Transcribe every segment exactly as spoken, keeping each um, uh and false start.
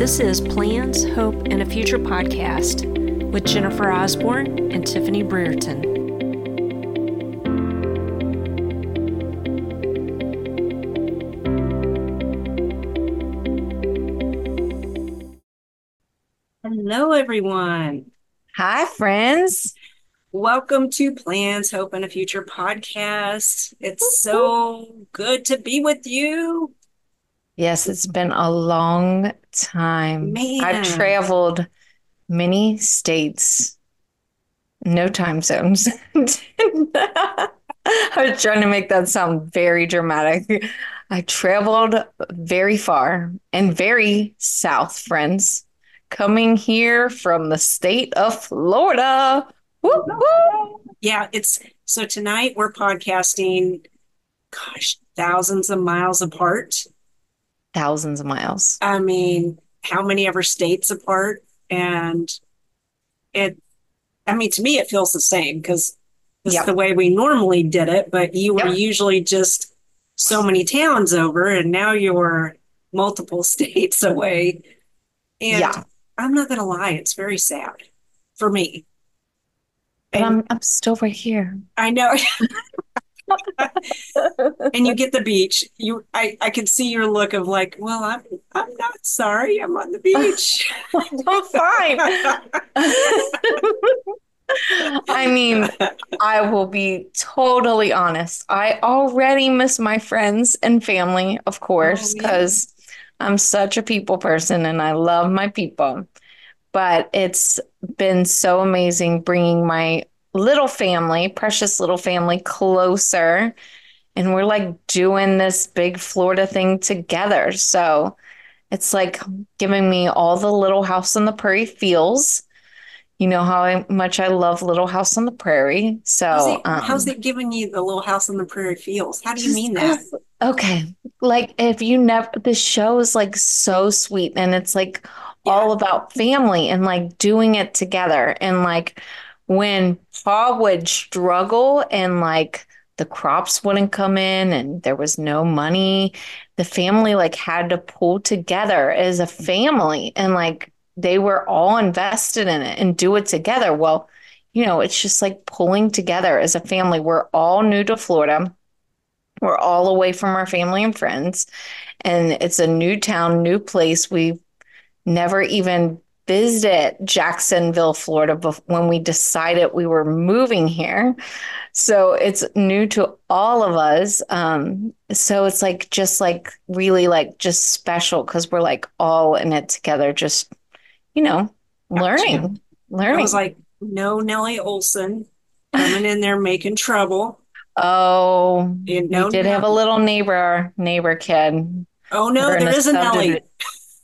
This is Plans, Hope, and a Future podcast with Jennifer Osborne and Tiffany Brereton. Hello, everyone. Hi, friends. Welcome to Plans, Hope, and a Future podcast. It's so good to be with you. Yes, it's been a long time. I've Man. traveled many states, no time zones. I was trying to make that sound very dramatic. I traveled very far and very south, friends, coming here from the state of Florida. Whoop, whoop. Yeah, it's so tonight we're podcasting, gosh, thousands of miles apart. Thousands of miles. I mean, how many ever states apart? And it, I mean, to me, it feels the same because this Yep. is the way we normally did it, but you were Yep. usually just so many towns over, and now you're multiple states away. And Yeah. I'm not going to lie, it's very sad for me. But And I'm I'm still right here. I know. And you get the beach. You, I, I can see your look of like, well, I'm, I'm not sorry. I'm on the beach. I'm fine. I mean, I will be totally honest. I already miss my friends and family, of course, Oh, yeah. because I'm such a people person and I love my people. But it's been so amazing bringing my little family, precious little family, closer. And we're like doing this big Florida thing together. So it's like giving me all the Little House on the Prairie feels. You know how I, much I love Little House on the Prairie. How's So, it, how's um, it giving you the Little House on the Prairie feels? How do you just mean that? 'cause, okay, like if you never, the show is like so sweet and it's like Yeah. all about family and like doing it together. And like when Pa would struggle and like the crops wouldn't come in and there was no money, the family like had to pull together as a family and like they were all invested in it and do it together. Well, you know, it's just like pulling together as a family. We're all new to Florida. We're all away from our family and friends, and it's a new town, new place. We never even visited Jacksonville, Florida when we decided we were moving here. So it's new to all of us. Um, so it's like just like really like just special because we're like all in it together, just, you know, Gotcha. learning, I was learning. like, no Nellie Olson coming in there making trouble. Oh, And we no, did have no. a little neighbor, neighbor kid. Oh, no, We're in there a is a subdivision Nellie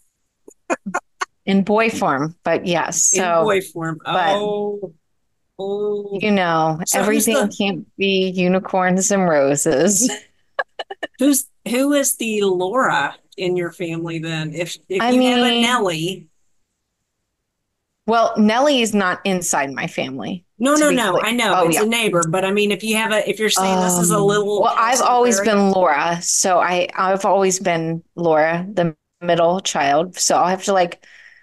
in boy form, but yes. in So, boy form. but Oh, oh. you know, So who's everything the can't be unicorns and roses. who's who is the Laura in your family then? If if I you have a mean, Nellie, well, Nellie is not inside my family, no, to no, be no. clear. I know Oh it's yeah. a neighbor, but I mean, if you have a, if you're saying this is a Um, little well, house I've on the always prairie, been Laura, so I I've always been Laura, the middle child. So I'll have to like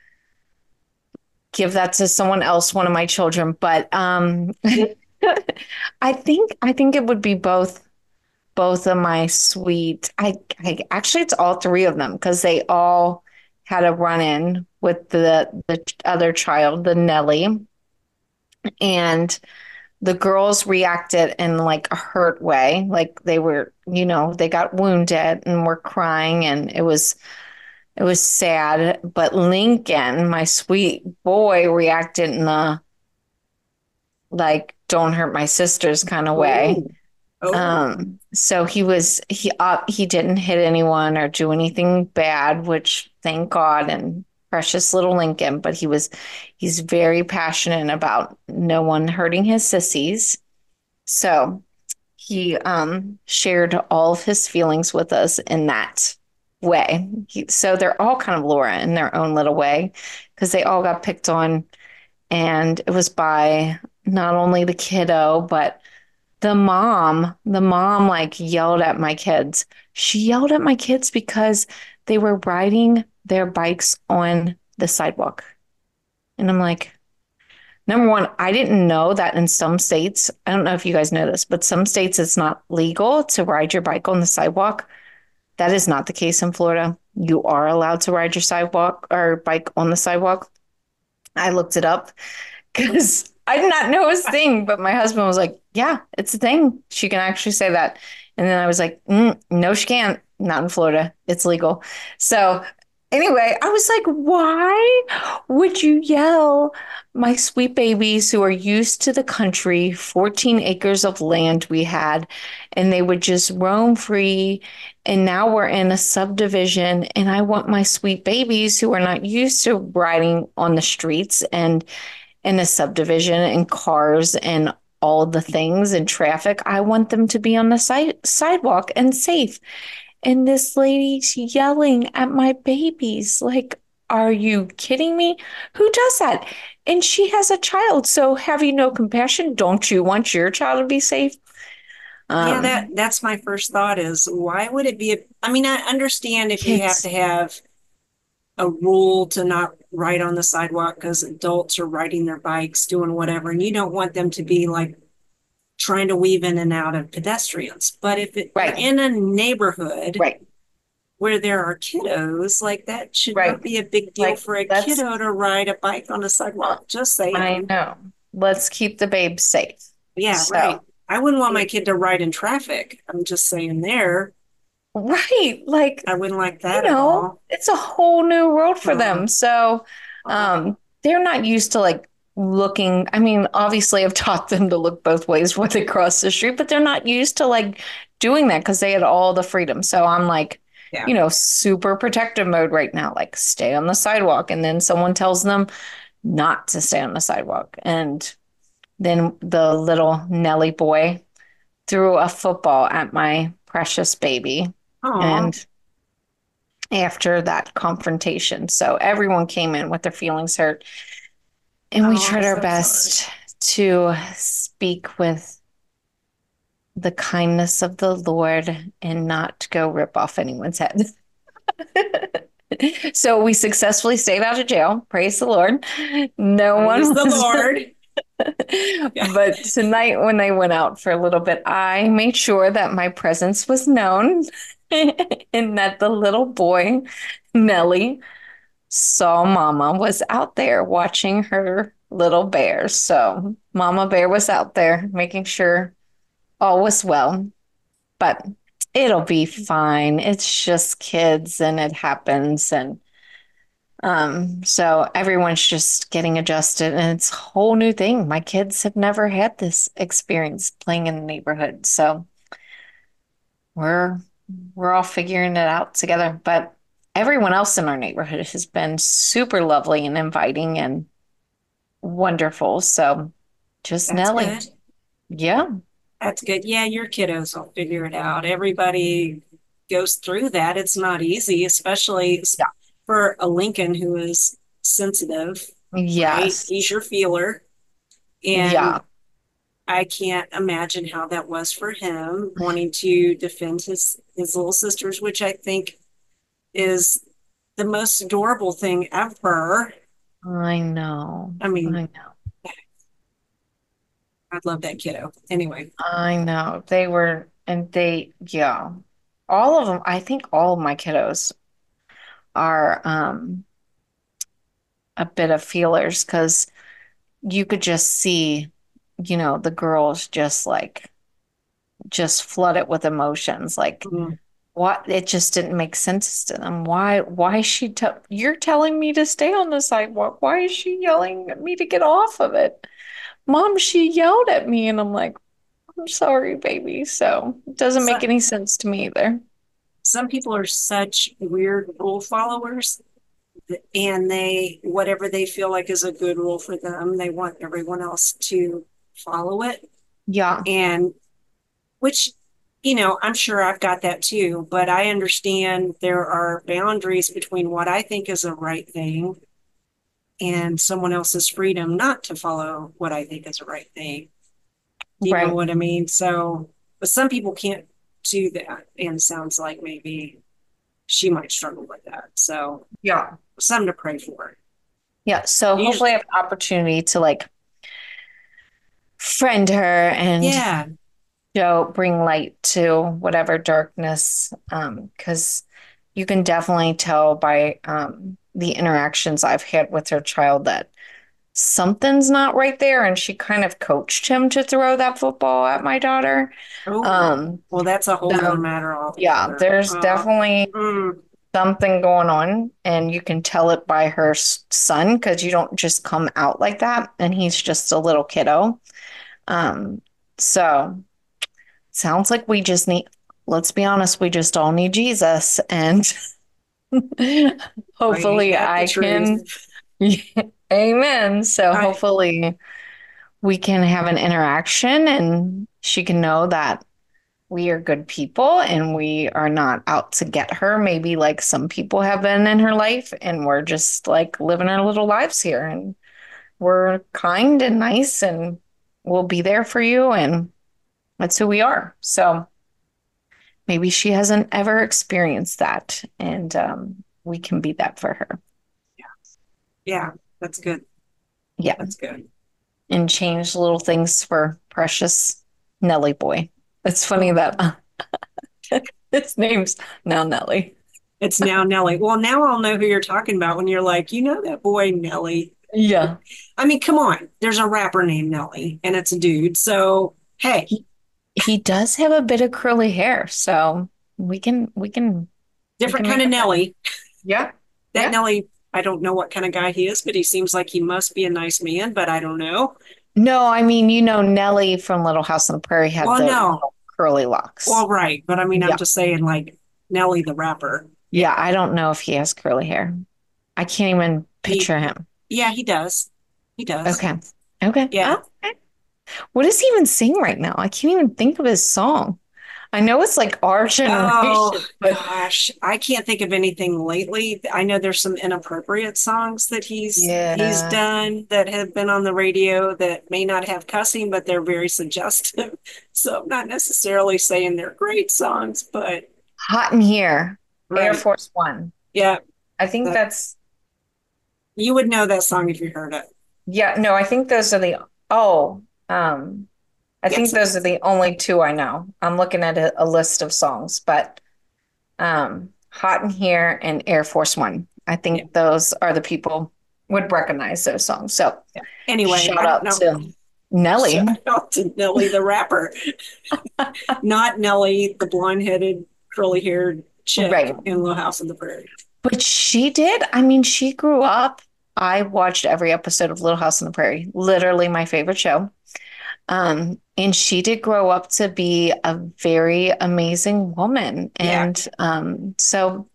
give that to someone else, one of my children. But um I think I think it would be both both of my sweet I, I actually it's all three of them because they all had a run-in with the the other child, the Nelly, and the girls reacted in like a hurt way. Like they were, you know, they got wounded and were crying and it was it was sad. But Lincoln, my sweet boy, reacted in a like don't hurt my sisters kind of way. oh, oh, Um, so he was he uh, he didn't hit anyone or do anything bad, which thank God and precious little Lincoln, but he was he's very passionate about no one hurting his sissies. So he um shared all of his feelings with us in that way. He, so they're all kind of Laura in their own little way because they all got picked on and it was by not only the kiddo, but the mom, the mom like yelled at my kids. She yelled at my kids because they were riding their bikes on the sidewalk. And I'm like, number one, I didn't know that in some states, I don't know if you guys know this, but some states it's not legal to ride your bike on the sidewalk. That is not the case in Florida. You are allowed to ride your sidewalk or bike on the sidewalk. I looked it up because I did not know it was a thing, but my husband was like, yeah, it's a thing. She can actually say that. And then I was like, mm, no, she can't. Not in Florida. It's legal. So anyway, I was like, why would you yell? My sweet babies who are used to the country, fourteen acres of land we had, and they would just roam free. And now we're in a subdivision, and I want my sweet babies who are not used to riding on the streets and in a subdivision and cars and all the things and traffic. I want them to be on the side- sidewalk and safe. And this lady's yelling at my babies. Like, are you kidding me? Who does that? And she has a child. So have you no compassion? Don't you want your child to be safe? Yeah, that Um, that's my first thought is why would it be a, I mean, I understand if you have to kids, have a rule to not ride on the sidewalk because adults are riding their bikes, doing whatever, and you don't want them to be like trying to weave in and out of pedestrians. But if it, you're right, in a neighborhood right, where there are kiddos, like that should right. not be a big deal Like, for a that's, kiddo to ride a bike on a sidewalk. Just I saying. know. Let's keep the babes safe. Yeah, So, right. I wouldn't want my kid to ride in traffic. I'm just saying there. right. Like, I wouldn't like you that at know, all. it's a whole new world for Uh, them. So, uh, um, they're not used to like looking. I mean, obviously, I've taught them to look both ways when they cross the street, but they're not used to like doing that because they had all the freedom. So I'm like, yeah. you know, super protective mode right now, like stay on the sidewalk. And then someone tells them not to stay on the sidewalk. And then the little Nelly boy threw a football at my precious baby. Oh, And after that confrontation. So everyone came in with their feelings hurt. And we oh, I'm tried our so sorry. best to speak with the kindness of the Lord and not go rip off anyone's head. So we successfully stayed out of jail. Praise the Lord. No Praise one the was. Lord. Yeah. But tonight, when they went out for a little bit, I made sure that my presence was known and that the little boy, Nelly, saw Mama was out there watching her little bears. So Mama Bear was out there making sure all was well. But it'll be fine. It's just kids and it happens. And um, so everyone's just getting adjusted and it's a whole new thing. My kids have never had this experience playing in the neighborhood. So we're we're all figuring it out together. But everyone else in our neighborhood has been super lovely and inviting and wonderful. So just That's Nelly. good. Yeah. That's good. Yeah, your kiddos will figure it out. Everybody goes through that. It's not easy, especially Yeah. for a Lincoln who is sensitive, right? He's Yes. your feeler. And Yeah. I can't imagine how that was for him wanting to defend his his little sisters, which I think is the most adorable thing ever. I know. I mean, I know. I love that kiddo. Anyway, I know. They were, and they, yeah. All of them, I think all of my kiddos are um a bit of feelers because you could just see, you know, the girls just like just flooded with emotions. Like mm, what it just didn't make sense to them. Why why is she te you're telling me to stay on the sidewalk? Why is she yelling at me to get off of it? Mom, she yelled at me and I'm like, I'm sorry, baby. So it doesn't so, make any sense to me either. some people are such weird rule followers and they, whatever they feel like is a good rule for them, they want everyone else to follow it. Yeah, And which, you know, I'm sure I've got that too, but I understand there are boundaries between what I think is a right thing and someone else's freedom not to follow what I think is a right thing. Do you know right. what I mean? So, but some people can't do that. And sounds like maybe she might struggle with that. So Yeah. something to pray for. Yeah. So Usually, hopefully I have the opportunity to like friend her and yeah. show bring light to whatever darkness. Um, because you can definitely tell by um the interactions I've had with her child that something's not right there. And she kind of coached him to throw that football at my daughter. Oh, Um, well, that's a whole nother so matter yeah, altogether. there's Uh, definitely mm, something going on, and you can tell it by her son because you don't just come out like that, and he's just a little kiddo. Um, so sounds like we just need, let's be honest, we just all need Jesus, and well, ain't hopefully that the I truth? can, amen. So I, hopefully we can have an interaction and she can know that we are good people and we are not out to get her, maybe like some people have been in her life, and we're just like living our little lives here. And we're kind and nice and we'll be there for you. And that's who we are. So maybe she hasn't ever experienced that. And um, we can be that for her. yeah, that's good. Yeah. That's good. And change little things for precious Nelly boy. It's funny Oh, that uh, his name's now Nelly. it's now Nelly. Well, now I'll know who you're talking about when you're like, you know that boy Nelly. Yeah. I mean, come on. There's a rapper named Nelly, and it's a dude. So hey, He he does have a bit of curly hair, so we can we can we different can kind make of it work. Nelly. Yeah. That Yeah. Nelly, I don't know what kind of guy he is, but he seems like he must be a nice man. But I don't know. No, I mean, you know, Nellie from Little House on the Prairie had Well, the no. little curly locks. Well, right. But I mean, I'm Yeah. just saying, like Nelly the rapper. Yeah, Yeah, I don't know if he has curly hair. I can't even he. picture him. Yeah, he does. He does. Okay. Okay. Yeah. Oh, okay. What does he even sing right now? I can't even think of his song. I know it's like our Oh generation, but gosh, I can't think of anything lately. I know there's some inappropriate songs that he's he's yeah. done that have been on the radio that may not have cussing, but they're very suggestive. So I'm not necessarily saying they're great songs, but Hot in Here, Air right. Force One. Yeah, I think that that's, you would know that song if you heard it. yeah, no, I think those are the, oh, um, I think Yes. those are the only two I know. I'm looking at a, a list of songs, but um, Hot in Here and Air Force One. I Yeah. think those are the people would recognize those songs. So Yeah. Anyway, shout I don't out know. to Nelly. Shout out to Nelly the rapper, not Nelly the blonde-headed, curly-haired chick Right. in Little House on the Prairie. But she did. I mean, she grew up. I watched every episode of Little House on the Prairie, literally my favorite show. Um, and she did grow up to be a very amazing woman. Yeah. And um, so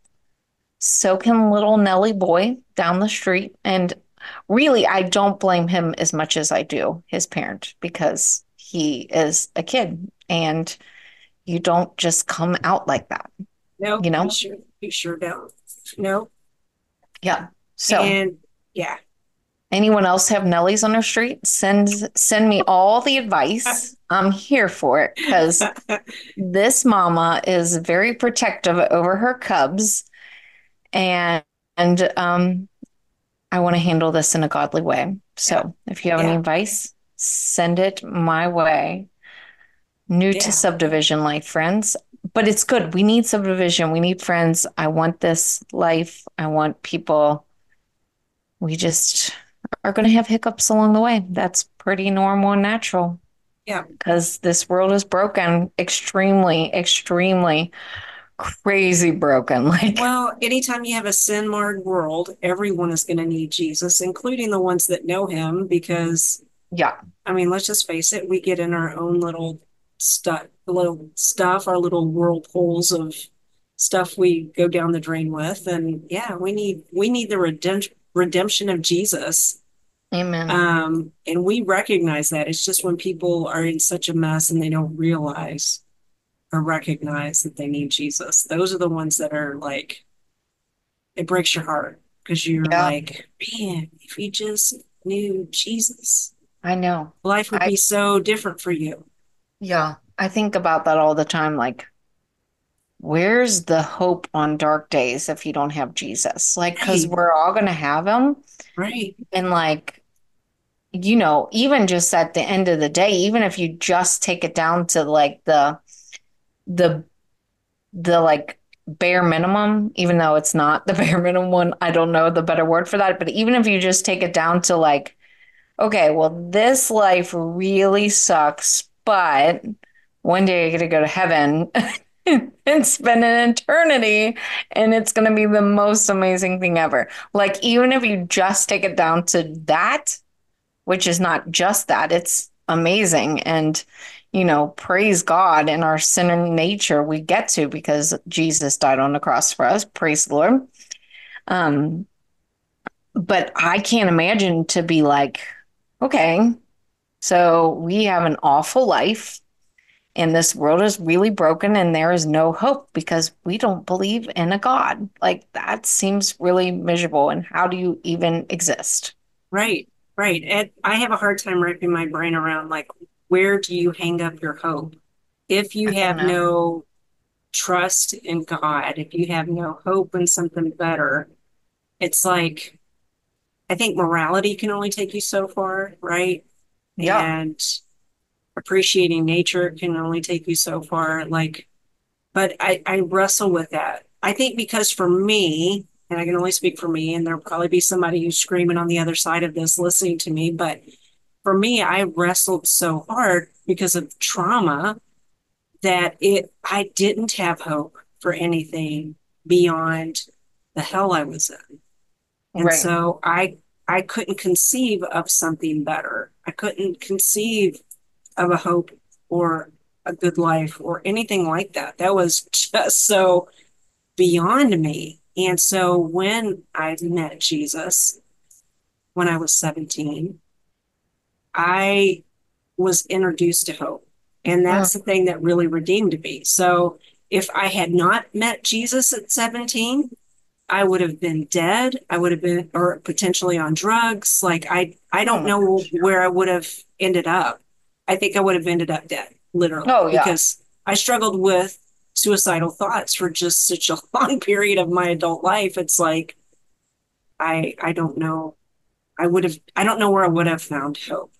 so can little Nelly boy down the street. And really, I don't blame him as much as I do his parent because he is a kid and you don't just come out like that, No, you you know? sure you sure don't. No. Yeah. So And yeah. anyone else have Nellies on their street? Send send me all the advice. I'm here for it because this mama is very protective over her cubs, and and um I want to handle this in a godly way. Yeah. So if you have any Yeah. advice, send it my way. New to Yeah. subdivision life, friends. But it's good. We need subdivision. We need friends. I want this life. I want people. We just are going to have hiccups along the way. That's pretty normal and natural Yeah. because this world is broken, extremely, extremely crazy broken. Like, Well, anytime you have a sin marred world, everyone is going to need Jesus, including the ones that know him, because yeah, I mean, let's just face it, we get in our own little stuff, little stuff, our little whirlpools of stuff we go down the drain with. And yeah, we need we need the redemption redemption of Jesus. amen. Um, and we recognize that. It's just when people are in such a mess and they don't realize or recognize that they need Jesus. Those are the ones that are like, it breaks your heart because you're Yeah, like, man, if you just knew Jesus, I know. life would I, be so different for you. yeah, I think about that all the time. Like, where's the hope on dark days if you don't have Jesus? Like, because Right, we're all going to have him. right, And like, you know, even just at the end of the day, even if you just take it down to like the, the, the like bare minimum, even though it's not the bare minimum one, I don't know the better word for that. But even if you just take it down to like, okay, well, this life really sucks, but one day you're going to go to heaven and spend an eternity, and it's going to be the most amazing thing ever. Like, even if you just take it down to that, which is not just that, it's amazing. And, you know, praise God in our sinner nature we get to because Jesus died on the cross for us. Praise the Lord. Um, but I can't imagine to be like, okay, so we have an awful life, and this world is really broken, and there is no hope because we don't believe in a God. Like that seems really miserable. And how do you even exist? right, right. And I have a hard time wrapping my brain around like, where do you hang up your hope? If you I don't have know. no trust in God, if you have no hope in something better, it's like, I think morality can only take you so far, right? Yeah. And appreciating nature can only take you so far. Like, but I, I wrestle with that. I think because for me, and I can only speak for me, and there'll probably be somebody who's screaming on the other side of this listening to me, but for me, I wrestled so hard because of trauma that it I didn't have hope for anything beyond the hell I was in. And Right. so I I couldn't conceive of something better. I couldn't conceive of a hope or a good life or anything like that. That was just so beyond me. And so when I met Jesus when I was seventeen, I was introduced to hope. And Mm. that's the thing that really redeemed me. So if I had not met Jesus at seventeen, I would have been dead. I would have been, or potentially on drugs. Like I, I Oh don't my know gosh. where I would have ended up. I think I would have ended up dead, literally, Oh yeah. because I struggled with suicidal thoughts for just such a long period of my adult life. It's like I, I don't know. I would have, I don't know where I would have found hope.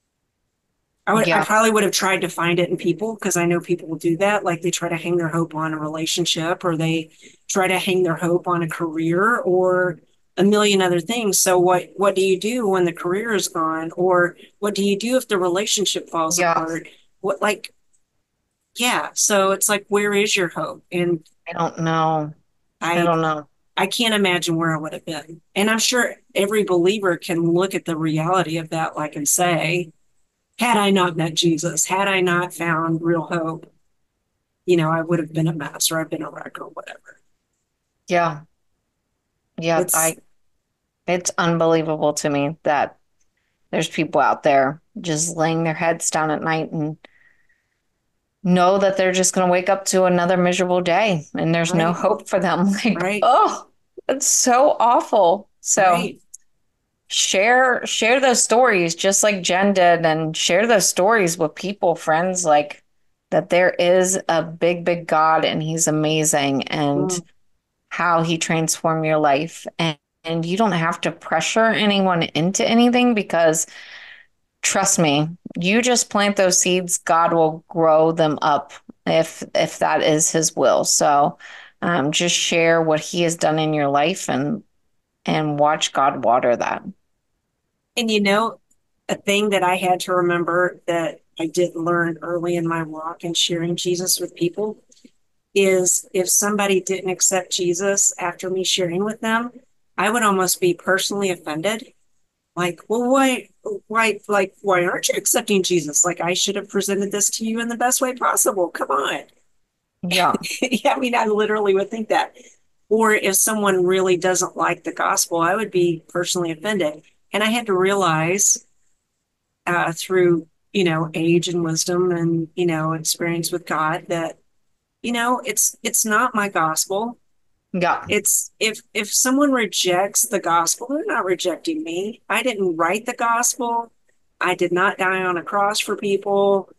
I would, I Yeah. probably would have tried to find it in people because I know people will do that. Like they try to hang their hope on a relationship or they try to hang their hope on a career or a million other things. So what, what do you do when the career is gone? Or what do you do if the relationship falls Yeah. apart? What, like, yeah. So it's like, where is your hope? And I don't know. I I, don't know. I can't imagine where I would have been. And I'm sure every believer can look at the reality of that, like, and say, had I not met Jesus, had I not found real hope, you know, I would have been a mess or I've been a wreck or whatever. Yeah. Yeah. It's, I, it's unbelievable to me that there's people out there just laying their heads down at night and know that they're just going to wake up to another miserable day and there's no right, hope for them. Like, right, oh, it's so awful. So right. share share those stories just like Jen did and share those stories with people, friends, like that there is a big, big God and he's amazing and Mm. how he transformed your life. And, and you don't have to pressure anyone into anything because trust me, you just plant those seeds, God will grow them up if if that is his will. So um, just share what he has done in your life and and watch God water that. And you know, a thing that I had to remember that I didn't learn early in my walk and sharing Jesus with people is if somebody didn't accept Jesus after me sharing with them, I would almost be personally offended. Like, well, why, why, like, why aren't you accepting Jesus? Like, I should have presented this to you in the best way possible. Come on. Yeah. Yeah, I mean, I literally would think that. Or if someone really doesn't like the gospel, I would be personally offended. And I had to realize uh, through, you know, age and wisdom and, you know, experience with God that, you know, it's it's not my gospel. Yeah. It's if if someone rejects the gospel, they're not rejecting me. I didn't write the gospel. I did not die on a cross for people.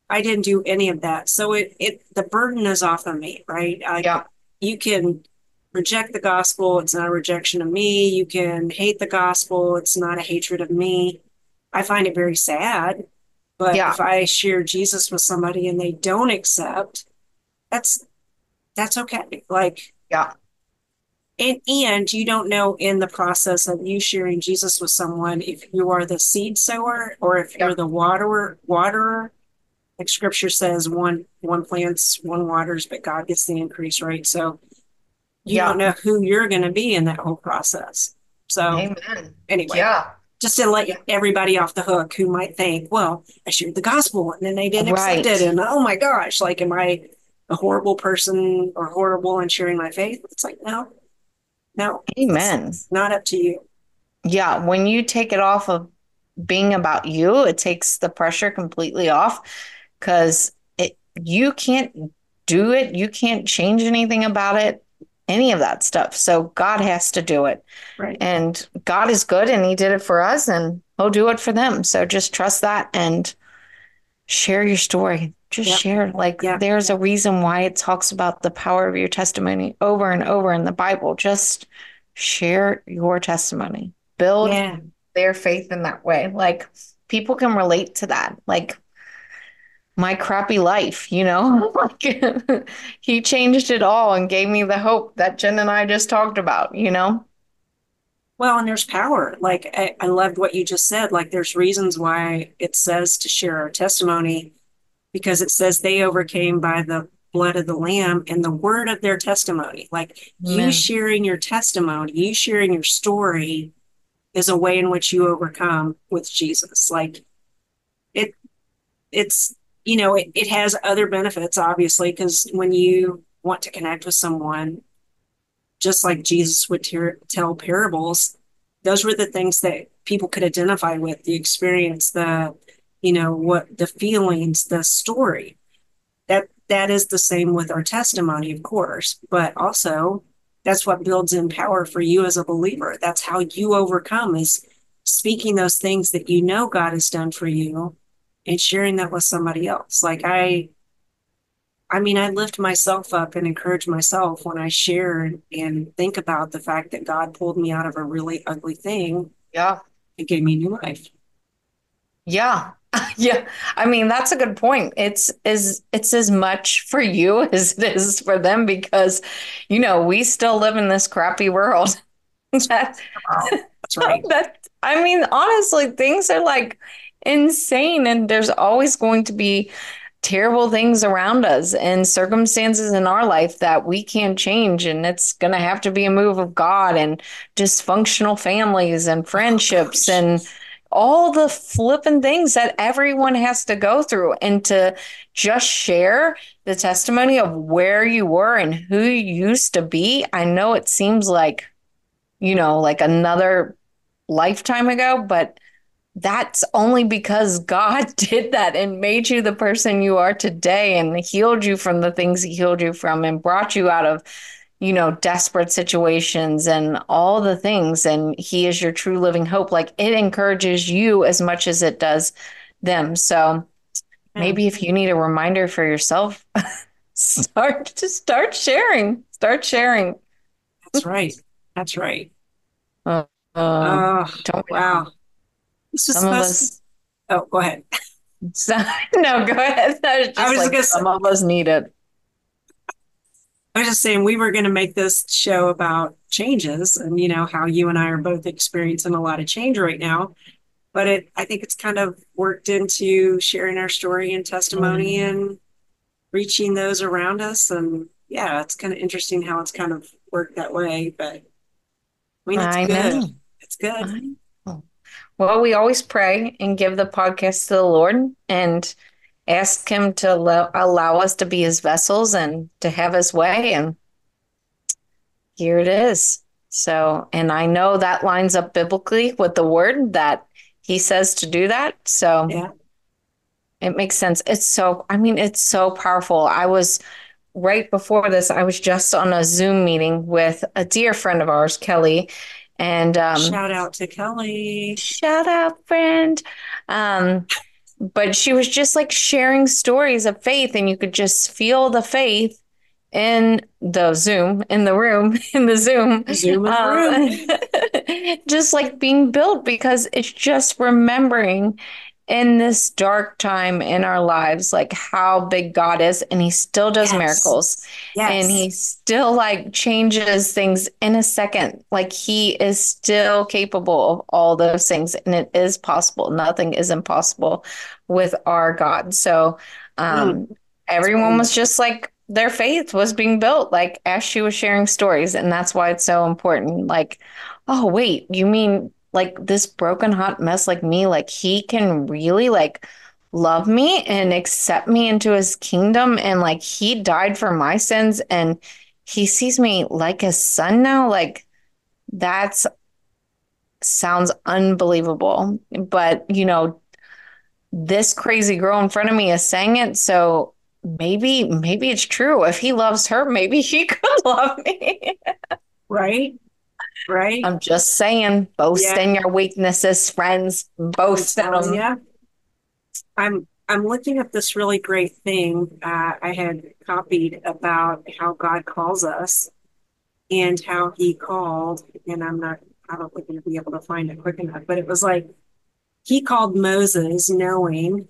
I didn't do any of that. So it, it, the burden is off of me, right? Like Yeah. you can reject the gospel. It's not a rejection of me. You can hate the gospel. It's not a hatred of me. I find it very sad. But Yeah. if I share Jesus with somebody and they don't accept, that's, that's okay. Like, Yeah. and, and you don't know in the process of you sharing Jesus with someone if you are the seed sower or if Yeah. you're the waterer, waterer. Like scripture says, one one plants, one waters, but God gets the increase, right? So you don't Yeah. know who you're going to be in that whole process. So Amen. anyway, Yeah. just to let everybody off the hook who might think, well, I shared the gospel and then they didn't accept it, Right. and oh my gosh, like, am I a horrible person or horrible in sharing my faith? It's like, no, no, it's Amen. not up to you. Yeah. When you take it off of being about you, it takes the pressure completely off because it you can't do it. You can't change anything about it, any of that stuff. So God has to do it. Right. And God is good and he did it for us and he'll do it for them. So just trust that and share your story. Just Yep. share. Like Yeah. there's a reason why it talks about the power of your testimony over and over in the Bible. Just share your testimony. Build Yeah. their faith in that way. Like people can relate to that. Like my crappy life, you know? Like he changed it all and gave me the hope that Jen and I just talked about, you know? Well, and there's power. Like I, I loved what you just said. Like there's reasons why it says to share our testimony because it says they overcame by the blood of the lamb and the word of their testimony. Like you Amen. sharing your testimony, you sharing your story is a way in which you overcome with Jesus. Like it, it's, you know, it, it has other benefits, obviously, because when you want to connect with someone, just like Jesus would tear, tell parables, those were the things that people could identify with, the experience, the, you know, what the feelings, the story. That that is the same with our testimony, of course, but also that's what builds in power for you as a believer. That's how you overcome is speaking those things that you know God has done for you and sharing that with somebody else. Like I I mean, I lift myself up and encourage myself when I share and think about the fact that God pulled me out of a really ugly thing Yeah. and gave me new life. Yeah. Yeah. I mean, that's a good point. It's is it's as much for you as it is for them because, you know, we still live in this crappy world. That Wow. That's right. that I mean, honestly, things are like insane and there's always going to be terrible things around us and circumstances in our life that we can't change. And it's going to have to be a move of God and dysfunctional families and Oh friendships gosh. and all the flipping things that everyone has to go through. And to just share the testimony of where you were and who you used to be. I know it seems like, you know, like another lifetime ago, but that's only because God did that and made you the person you are today and healed you from the things he healed you from and brought you out of, you know, desperate situations and all the things. And he is your true living hope. Like it encourages you as much as it does them. So Yeah, maybe if you need a reminder for yourself, start to start sharing, start sharing. that's right. That's right. Uh, uh, Oh, don't we all? wow. This was Some of supposed to, us, oh, go ahead. so, no, go ahead. I was I just was like, gonna say, some of us need it. I was just saying we were gonna make this show about changes and you know how you and I are both experiencing a lot of change right now. But it I think it's kind of worked into sharing our story and testimony Mm. and reaching those around us. And yeah, it's kind of interesting how it's kind of worked that way. But I mean it's I good. know. It's good. I know. Well, we always pray and give the podcast to the Lord and ask Him to allow, allow us to be His vessels and to have His way. And here it is. So, and I know that lines up biblically with the word that He says to do that. So Yeah. it makes sense. It's so, I mean, it's so powerful. I was right before this, I was just on a Zoom meeting with a dear friend of ours, Kelly. And um, Shout out to Kelly. shout out, friend. Um, but she was just like sharing stories of faith, and you could just feel the faith in the Zoom, in the room, in the Zoom, Zoom in the room. um, just like being built because it's just remembering in this dark time in our lives, like how big God is, and He still does Yes. miracles, and Yes. He still like changes things in a second. Like He is still capable of all those things, and it is possible. Nothing is impossible with our God. So, Mm, um, it's very everyone was much. just like their faith was being built, like as she was sharing stories, and that's why it's so important. Like, oh wait, you mean like this broken hot mess like me, like he can really like love me and accept me into his kingdom, and like he died for my sins, and he sees me like his son now. Like that's sounds unbelievable. But you know, this crazy girl in front of me is saying it, so maybe maybe it's true. If he loves her, maybe he could love me. Right. Right. I'm just saying, boast Yeah. in your weaknesses, friends. I'm Boast in telling them. you. I'm I'm looking at this really great thing uh, I had copied about how God calls us and how He called, and I'm not I don't think I'm gonna be able to find it quick enough, but it was like He called Moses knowing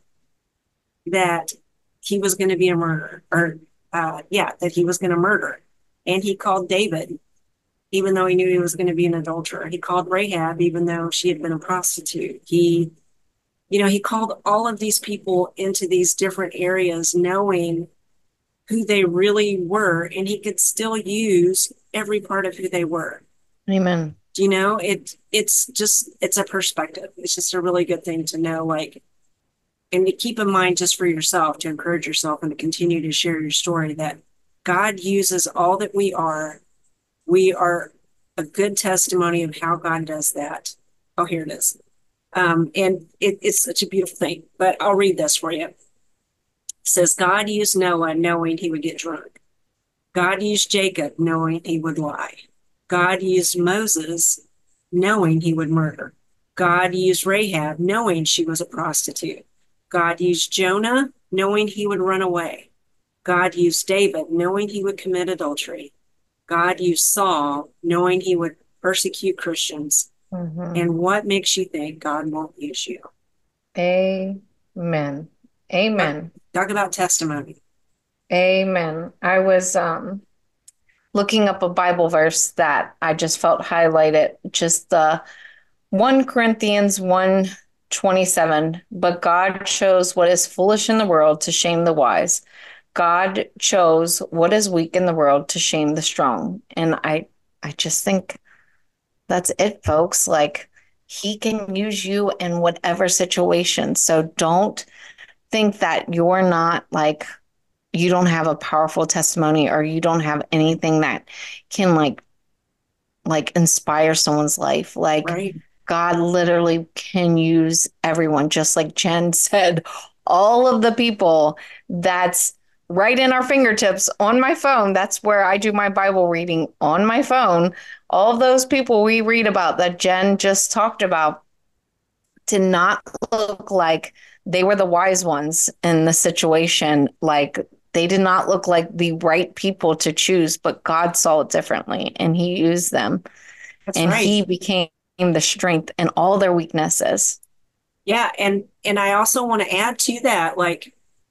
that he was going to be a murderer, or uh, yeah, that he was going to murder, and He called David even though he knew he was going to be an adulterer. He called Rahab even though she had been a prostitute. He You know, He called all of these people into these different areas, knowing who they really were, and He could still use every part of who they were. Amen. You know, it it's just it's a perspective. It's just a really good thing to know, like, and to keep in mind just for yourself, to encourage yourself and to continue to share your story that God uses all that we are. We are a good testimony of how God does that. Oh, here it is. Um, and it, it's such a beautiful thing. But I'll read this for you. It says, God used Noah knowing he would get drunk. God used Jacob knowing he would lie. God used Moses knowing he would murder. God used Rahab knowing she was a prostitute. God used Jonah knowing he would run away. God used David knowing he would commit adultery. God used Saul knowing he would persecute Christians. Mhm. And what makes you think God won't use you? Amen. Talk, Amen. talk about testimony. Amen. I was um looking up a Bible verse that I just felt highlighted, just the First Corinthians one twenty-seven. But God chose what is foolish in the world to shame the wise. God chose what is weak in the world to shame the strong. And I I just think that's it, folks. Like he can use you in whatever situation. So don't think that you're not like you don't have a powerful testimony or you don't have anything that can like like inspire someone's life. Like Right? God literally can use everyone, just like Jen said, all of the people that's right in our fingertips on my phone. That's where I do my Bible reading on my phone. All of those people we read about that Jen just talked about to not look like they were the wise ones in the situation. Like they did not look like the right people to choose, but God saw it differently and He used them That's and right. He became the strength in all their weaknesses. Yeah, and and I also want to add to that, like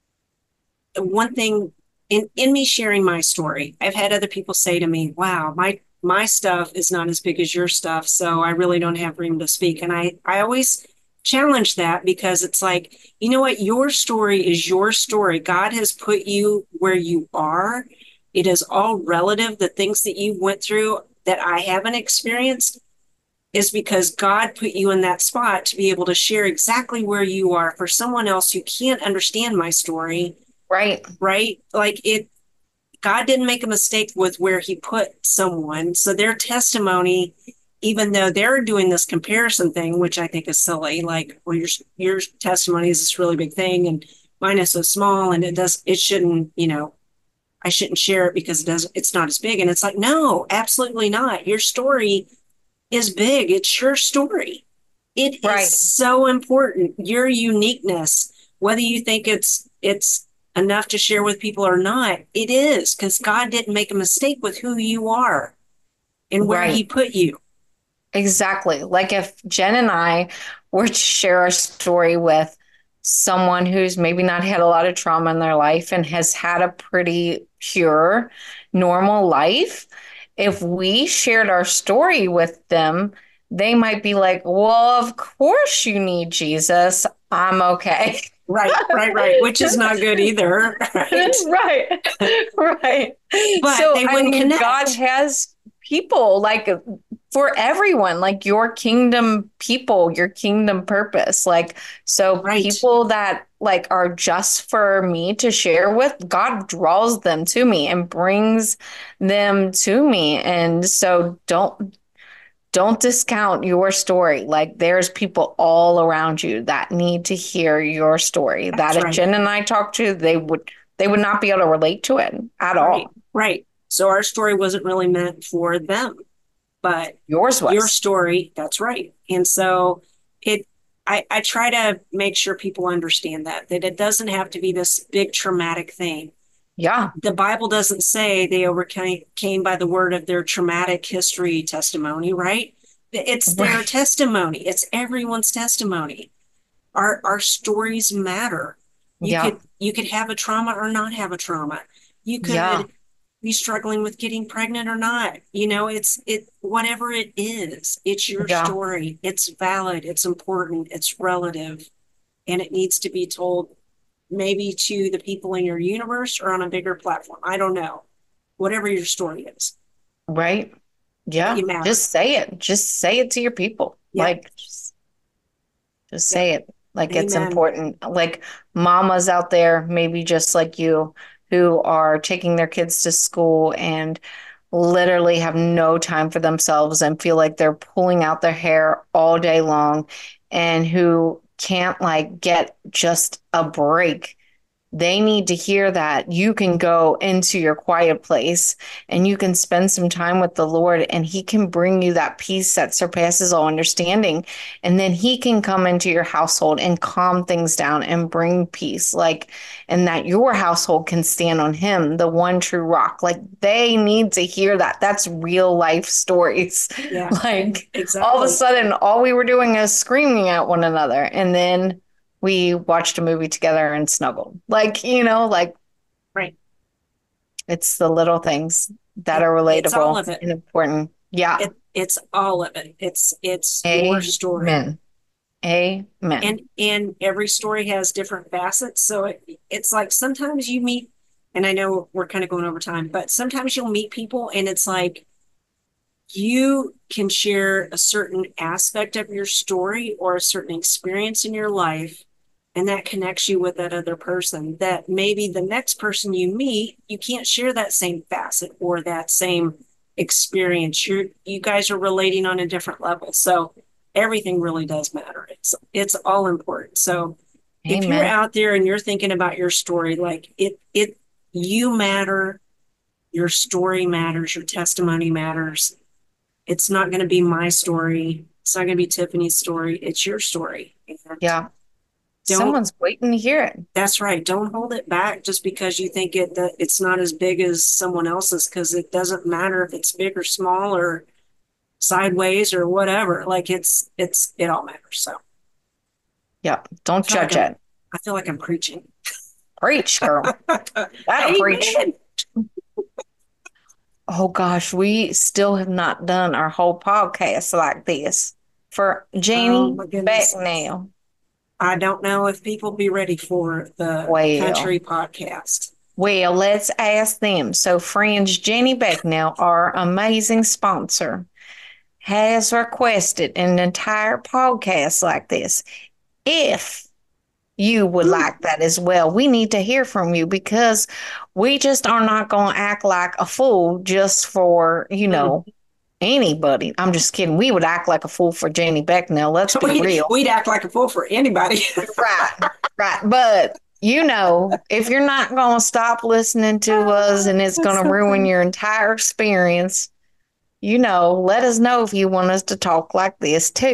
one thing in in me sharing my story, I've had other people say to me, "Wow, my my stuff is not as big as your stuff, so I really don't have room to speak." And I I always challenge that because it's like, you know what, your story is your story. God has put you where you are. It is all relative. The things that you went through that I haven't experienced is because God put you in that spot to be able to share exactly where you are for someone else who can't understand my story, Right. right? Like it, God didn't make a mistake with where He put someone. So their testimony, even though they're doing this comparison thing, which I think is silly, like, well, your your testimony is this really big thing, and mine is so small, and it does it shouldn't, you know, I shouldn't share it because it does it's not as big. And it's like, no, absolutely not. Your story is big. It's your story. It is Right. so important. Your uniqueness, whether you think it's it's enough to share with people or not, it is because God didn't make a mistake with who you are and where he Right. put you. Exactly. Like if Jen and I were to share our story with someone who's maybe not had a lot of trauma in their life and has had a pretty pure, normal life, if we shared our story with them, they might be like, well, of course you need Jesus. I'm okay. Right, right, right, which is not good either, right? Right. Right. But So, they I wouldn't mean, God connect. has people like for everyone, like your kingdom people, your kingdom purpose. Like, so Right. people that like are just for me to share with, God draws them to me and brings them to me. And so don't don't discount your story. Like there's people all around you that need to hear your story. That That's if right. Jen and I talked to, they would they would not be able to relate to it at Right. all. Right. So our story wasn't really meant for them, but Yours your was. story, that's right. And so it I, I try to make sure people understand that, that it doesn't have to be this big traumatic thing. Yeah. The Bible doesn't say they overcame came by the word of their traumatic history testimony, right? It's their Right. testimony. It's everyone's testimony. Our our stories matter. You Yeah. could you could have a trauma or not have a trauma. You Yeah. could be struggling with getting pregnant or not. You know, it's it whatever it is, it's your Yeah. story. It's valid, it's important, it's relative, and it needs to be told maybe to the people in your universe or on a bigger platform. I don't know. Whatever your story is, Right. but Yeah. you matter. Just say it. Just say it to your people. Yep. Like just, just Yep. say it. Like it's Amen. important. Like mamas out there, maybe just like you, who are taking their kids to school and literally have no time for themselves and feel like they're pulling out their hair all day long and who can't like get just a break. They need to hear that you can go into your quiet place and you can spend some time with the Lord, and He can bring you that peace that surpasses all understanding. And then He can come into your household and calm things down and bring peace, like, and that your household can stand on Him, the one true rock. Like, they need to hear that. That's real life stories. Yeah, Like, all of a exactly. sudden, all we were doing is screaming at one another. And then we watched a movie together and snuggled. Like, you know, like Right. it's the little things that It, are it's all relatable of it. and important. Yeah. It it's all of it. It's it's your story. Amen. Amen. And and every story has different facets. So it, it's like sometimes you meet, and I know we're kind of going over time, but sometimes you'll meet people and it's like you can share a certain aspect of your story or a certain experience in your life, and that connects you with that other person. That maybe the next person you meet, you can't share that same facet or that same experience. You're you guys are relating on a different level. So everything really does matter. It's it's all important. So if you're Amen. out there and you're thinking about your story, like it it you matter, your story matters, your testimony matters. It's not going to be my story. It's not going to be Tiffany's story. It's your story. And Yeah. don't, Someone's waiting to hear it. that's right. Don't hold it back just because you think it that it's not as big as someone else's, because it doesn't matter if it's big or small or sideways or whatever. Like it's it's it all matters. So Yeah. I Don't feel like judge I'm it. I feel like I'm preaching. Preach, girl. That'll preach. Amen. Oh gosh, we still have not done our whole podcast like this for Oh Janie my goodness. Becknell. I don't know if people be ready for the Well, country podcast. Well, let's ask them. So, friends, Jenny Becknell, our amazing sponsor, has requested an entire podcast like this. If you would like that as well, we need to hear from you because we just are not going to act like a fool just for, you Mm. know, anybody. I'm just kidding. We would act like a fool for Jenny Becknell. Let's be we, real. we'd act like a fool for anybody. Right, right. But you know, if you're not going to stop listening to us and it's That's going to so ruin funny. your entire experience, you know, let us know if you want us to talk like this too.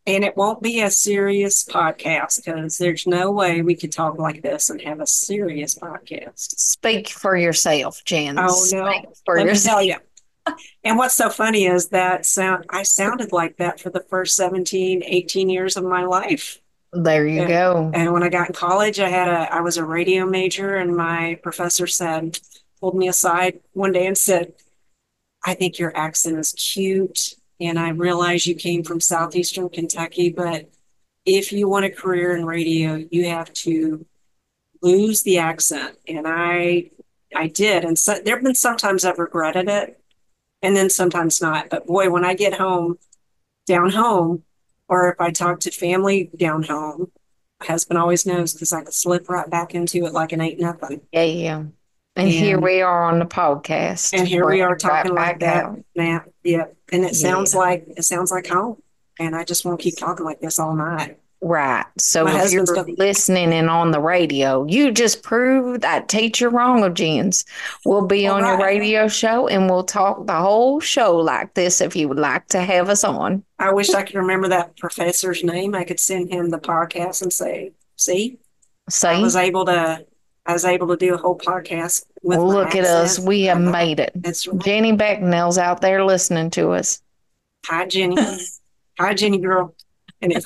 And it won't be a serious podcast because there's no way we could talk like this and have a serious podcast. Speak for yourself, Jen. Oh Speak no, for let me yourself. tell you. And what's so funny is that sound I sounded like that for the first seventeen, eighteen years of my life. There you And, go. and when I got in college, I had a I was a radio major, and my professor said, pulled me aside one day and said, I think your accent is cute. And I realize you came from southeastern Kentucky, but if you want a career in radio, you have to lose the accent. And I I did. And so there have been sometimes I've regretted it and then sometimes not. But boy, when I get home, down home, or if I talk to family down home, my husband always knows because I can slip right back into it like it ain't nothing. Yeah, yeah. And here And we are on the podcast. and here we Bringing are it right talking like back that out. now. Yeah. And it sounds Yeah. like it sounds like home. And I just want to keep talking like this all night. Right. So My if husband's you're going, listening and on the radio, you just proved that teacher wrong of Jen's. We'll be all on your right. radio show and we'll talk the whole show like this if you would like to have us on. I wish I could remember that professor's name. I could send him the podcast and say, see, I was See? able to I was able to do a whole podcast with my Look at us. accent. We have I know. made it. That's right. Jenny Becknell's out there listening to us. Hi, Jenny. Hi, Jenny girl. Anyway.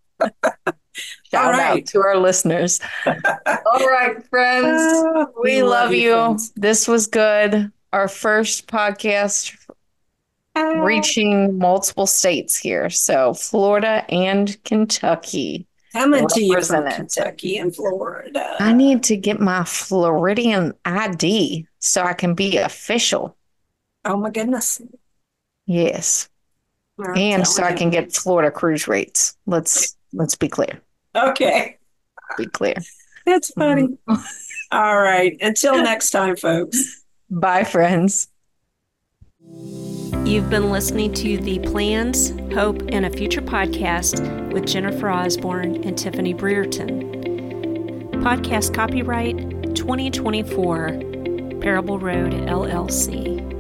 Shout All right. out to our listeners. All right, friends. Uh, we love you. friends. This was good. Our first podcast Uh, reaching multiple states here. So Florida and Kentucky. Coming to you from represented. Kentucky and Florida. I need to get my Floridian I D so I can be official. Oh my goodness. Yes. I'm And so I telling can you. get Florida cruise rates. Let's let's be clear. Okay. Be clear. That's funny. All right. Until next time, folks. Bye, friends. You've been listening to the Plans, Hope, and a Future podcast with Jennifer Osborne and Tiffany Brereton. Podcast copyright twenty twenty-four, Parable Road, L L C.